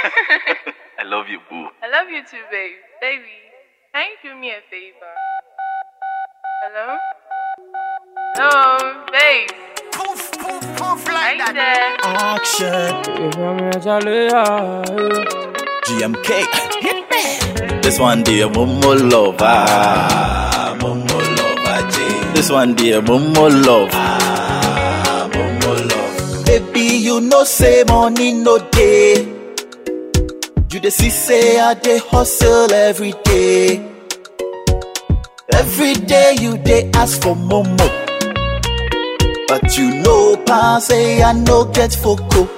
I love you, boo. I love you too, babe. Baby, can you do me a favor? Hello? Hello, babe. Poof, poof, poof like Are you that. there? Action. GMK. This one dear Momo love. Momo love. This one dear Momo love. Momo love. Baby, you know say money no day. You dey see say I dey hustle every day. Every day you dey ask for Momo. But you know pass say I no get foco.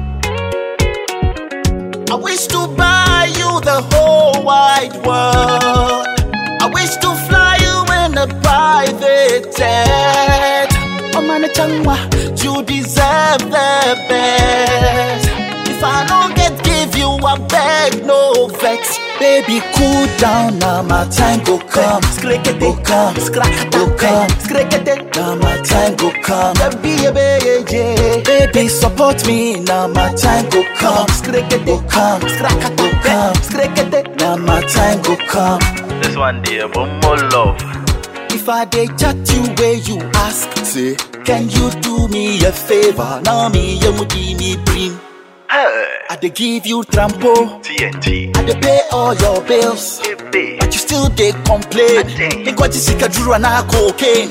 I wish to buy you the whole wide world. I wish to fly you in a private jet. Oh man, changwa, you deserve the best. If I don't give you a beg, no vex. Baby, cool down, now my time go come. Go come, go come. Now my time go come. Baby, support me, now my time go come. Go come, go come. Now my time go come. This one dear Momo love. If I dey chat you where you ask, say, can you do me a favor? Now me you mudi me bring. I dey give you trampo, TNT. I dey pay all your bills, but you still dey complain. Think what you see can do and cocaine.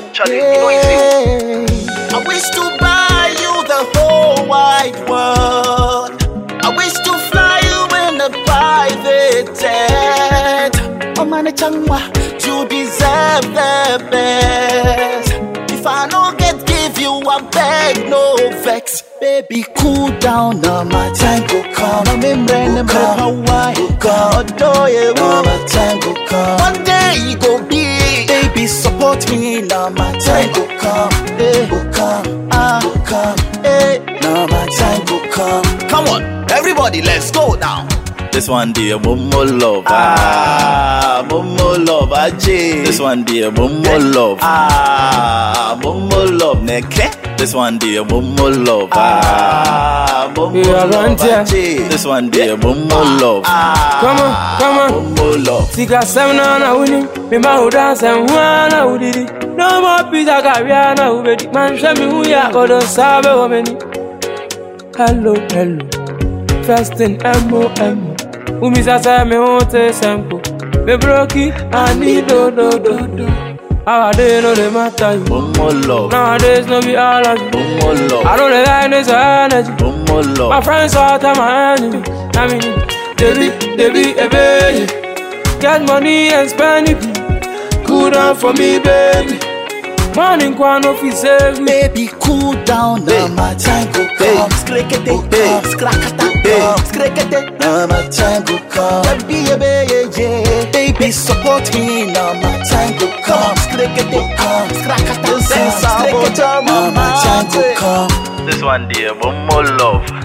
I wish to buy you the whole wide world. I wish to fly you in a private jet. Oh man, changwa, you deserve the best. If I don't give you a beg, no vex. Baby, cool down, now my time go come. I'm in random Hawaii, go come. Now my time go come. One day you go be. Baby, support me, now my time go come. Go come, go come. Now my time go come. Come on, everybody, let's go now. This one dear Momo love. Momo love, Ajay. This one dear Momo love. Momo love, Neke. This one dear Momo love. Momo love, Ajay. This one dear Momo love. Come on. Momo love. Sika semna na uni, mimba udanse mwana udidi. No more pizza kaviana ubedi. Man shemi uya kodo sabe wameni. Hello. First in M.O.M. Umisa say me want a sample. Me broke I need do. Our day no they matter you. Momo love. Nowadays no be all of you. Momo love. I don't like this energy. Momo love. My friends all time my enemy. I mean, they be a baby. Get money and spend it. Cool down for me, baby. Morning quan of his save me. Baby, cool down, now my time go come. Now my time go come. Baby, support me, now my time go come. Now my time go come. This one dear Momo love.